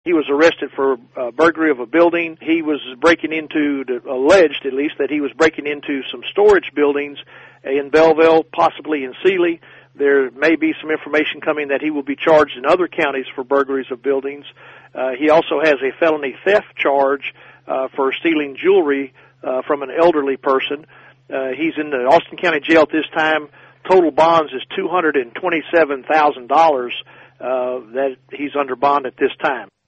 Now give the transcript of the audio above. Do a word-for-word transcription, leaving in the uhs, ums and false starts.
He was arrested for uh, burglary of a building. He was breaking into, alleged at least, that he was breaking into some storage buildings in Belleville, possibly in Sealy. There may be some information coming that he will be charged in other counties for burglaries of buildings. Uh, he also has a felony theft charge uh, for stealing jewelry uh, from an elderly person. Uh, he's in the Austin County Jail at this time. Total bonds is two hundred twenty-seven thousand dollars uh, that he's under bond at this time.